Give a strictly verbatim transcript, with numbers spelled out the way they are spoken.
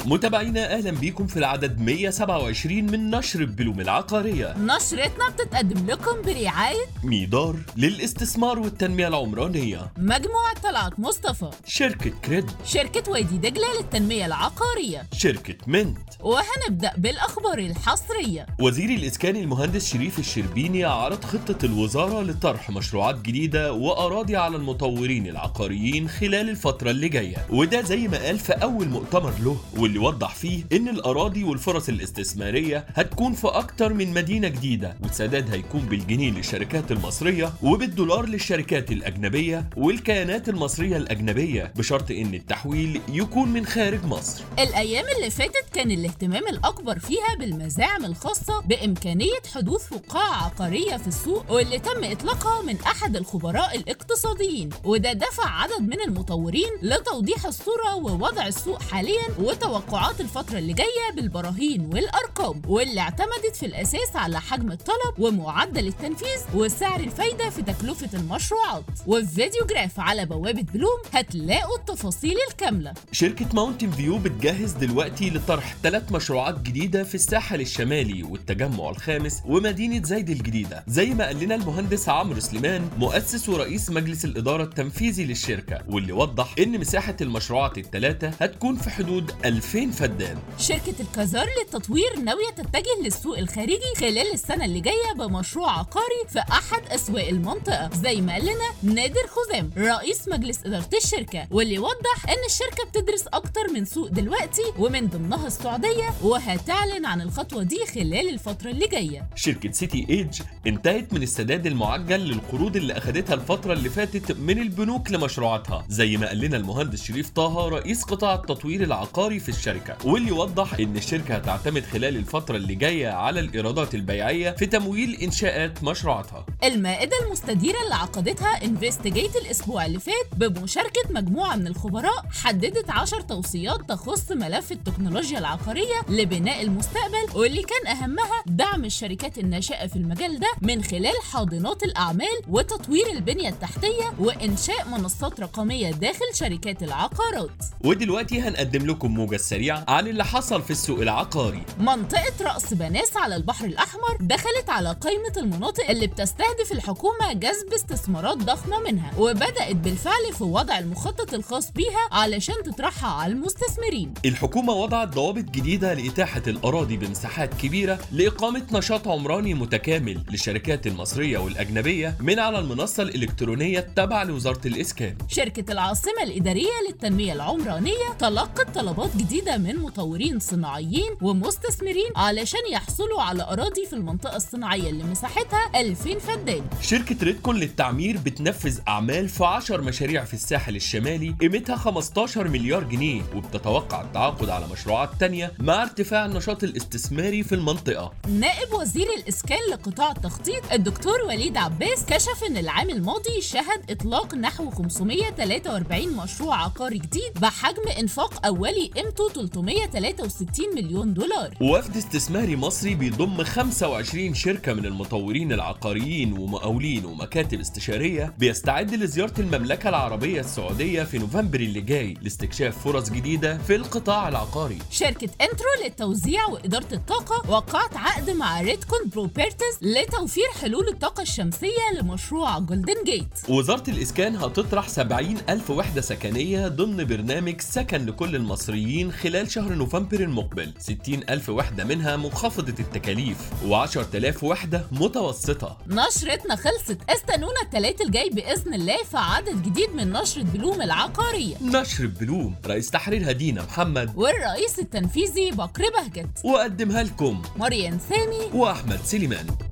متابعينا اهلا بيكم في العدد مية وسبعة وعشرين من نشر بلوم العقارية. نشرتنا بتتقدم لكم برعاية ميدار للاستثمار والتنمية العمرانية، مجموعة طلعت مصطفى، شركة كريد، شركة وادي دجلة للتنمية العقارية، شركة منت. وهنبدأ بالأخبار الحصرية. وزير الإسكان المهندس شريف الشربيني عرض خطة الوزارة لطرح مشروعات جديدة وأراضي على المطورين العقاريين خلال الفترة اللي جاية، وده زي ما قال في أول مؤتمر له، واللي وضح فيه إن الأراضي والفرص الاستثمارية هتكون في أكتر من مدينة جديدة، والسداد هيكون بالجنيه للشركات المصرية وبالدولار للشركات الأجنبية والكيانات المصرية الأجنبية، بشرط إن التحويل يكون من خارج مصر. الأيام اللي فاتت كان الاهتمام الأكبر فيها بالمزاعم الخاصة بإمكانية حدوث فقاعة عقارية في السوق، واللي تم إطلاقها من أحد الخبراء الاقتصاديين، وده دفع عدد من المطورين لتوضيح الصورة ووضع السوق حاليا وتوقعات الفترة اللي جاية بالبراهين والأرقام، واللي اعتمدت في الأساس على حجم الطلب ومعدل التنفيذ وسعر الفايدة في تكلفة المشروعات. وفي فيديو جراف على بوابة بلوم هتلاقوا التفاصيل الكاملة. شركة ماونتن فيو بتجهز دلوقتي لطرح ثلاث مشروعات جديدة في الساحل الشمالي والتجمع الخامس ومدينة زايد الجديدة، زي ما قال لنا المهندس عمرو سليمان مؤسس ورئيس مجلس الإدارة التنفيذي للشركة، واللي وضح إن مساحة المشروعات الثلاثة هتكون في حدود ألفين فدان. شركة الكازار للتطوير ناوية تتجه للسوق الخارجي خلال السنة اللي جاية بمشروع عقاري في أحد أسواق المنطقة، زي ما قال لنا نادر خزام رئيس مجلس إدارة الشركة، واللي وضح إن الشركة بتدرس أكتر من سوق دلوقتي ومن ضمنها السعودية، وهتعلن عن الخطوة دي خلال الفترة اللي جاية. شركة سيتي ايدج انتهت من السداد المعجل للقروض اللي أخدتها الفترة اللي فاتت من البنوك لمشروعاتها، زي ما قال لنا المهندس شريف طه رئيس قطاع التطوير العقاري في الشركة، واللي وضح إن الشركة هتعتمد خلال الفترة اللي جاية على الإيرادات البيعية في تمويل إنشاءات مشروعاتها. المائدة المستديرة اللي عقدتها انفستيجيت الأسبوع اللي فات بمشاركة مجموعة من الخبراء حددت عشر توصيات تخص ملف التكنولوجيا العقارية لبناء المستقبل، واللي كان أهمها دعم الشركات الناشئة في المجال ده من خلال حاضنات الأعمال وتطوير البنية التحتية وإنشاء منصات رقمية داخل شركات العقارات. ودلوقتي هنقدم لكم موجز سريع عن اللي حصل في السوق العقاري. منطقة رأس بناس على البحر الأحمر دخلت على قائمة المناطق اللي بتستهدف الحكومة جذب استثمارات ضخمة منها، وبدأت بالفعل في وضع المخطط الخاص بيها علشان تطرحها على المستثمرين. الحكومة وضعت ضوابط جديدة لإتاحة الأراضي بمساحات كبيرة لإقامة نشاط عمراني متكامل للشركات المصرية والأجنبية من على المنصة الإلكترونية التابعة لوزارة الإسكان. شركة العاصمة الإدارية للتنمية العمرانية تلقت طلبات جديدة من مطورين صناعيين ومستثمرين علشان يحصلوا على أراضي في المنطقة الصناعية اللي مساحتها ألفين فدان. شركة ريدكون للتعمير بتنفذ أعمال في عشر مشاريع في الساحل الشمالي قيمتها خمستاشر مليار جنيه، وبتتوقع التعاقد على مشروعات تانية مع ارتفاع النشاط الاستثماري في المنطقة. نائب وزير الإسكان لقطاع التخطيط الدكتور وليد عباس كشف إن العام الماضي شهد إطلاق نحو خمسمية وتلاتة وأربعين مشروع عقاري جديد بحجم إنفاق أولي قيمته تلتمية وتلاتة وستين مليون دولار. وفد استثماري مصري بيضم خمسة وعشرين شركة من المطورين العقاريين ومقاولين ومكاتب استشارية بيستعد لزيارة المملكة العربية السعودية في نوفمبر اللي جاي لاستكشاف فرص جديدة في القطاع العقاري. شركة انترو للتوزيع وإدارة الطاقة وقعت عقد مع ريدكون بروبرتيز لتوفير حلول الطاقة الشمسية لمشروع جولدن جيت. وزارة الإسكان هتطرح سبعين ألف وحدة سكنية ضمن برنامج سكن لكل المصريين خلال شهر نوفمبر المقبل، ستين ألف وحدة منها منخفضة التكاليف وعشرة آلاف وحدة متوسطة. نشرتنا خلصت، استنونا التلات الجاي بإذن الله في عدد جديد من نشرة بلوم العقارية. نشر بلوم رئيس تحرير هدينا محمد والرئيس التنفيذي بكر بهجت، وقدمها لكم مريم سامي وأحمد سليمان.